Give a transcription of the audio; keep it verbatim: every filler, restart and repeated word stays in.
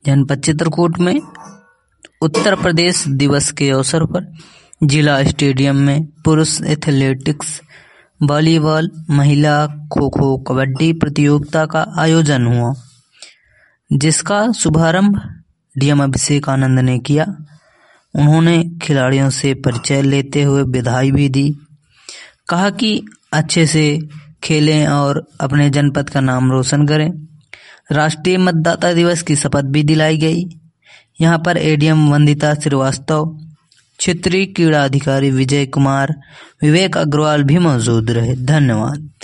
जनपद चित्रकूट में उत्तर प्रदेश दिवस के अवसर पर जिला स्टेडियम में पुरुष एथलेटिक्स, वॉलीबॉल, महिला खो खो, कबड्डी प्रतियोगिता का आयोजन हुआ, जिसका शुभारंभ डीएम अभिषेक आनंद ने किया। उन्होंने खिलाड़ियों से परिचय लेते हुए बधाई भी दी। कहा कि अच्छे से खेलें और अपने जनपद का नाम रोशन करें। राष्ट्रीय मतदाता दिवस की शपथ भी दिलाई गई। यहां पर एडीएम वंदिता श्रीवास्तव, क्षेत्रीय क्रीड़ा अधिकारी विजय कुमार, विवेक अग्रवाल भी मौजूद रहे। धन्यवाद।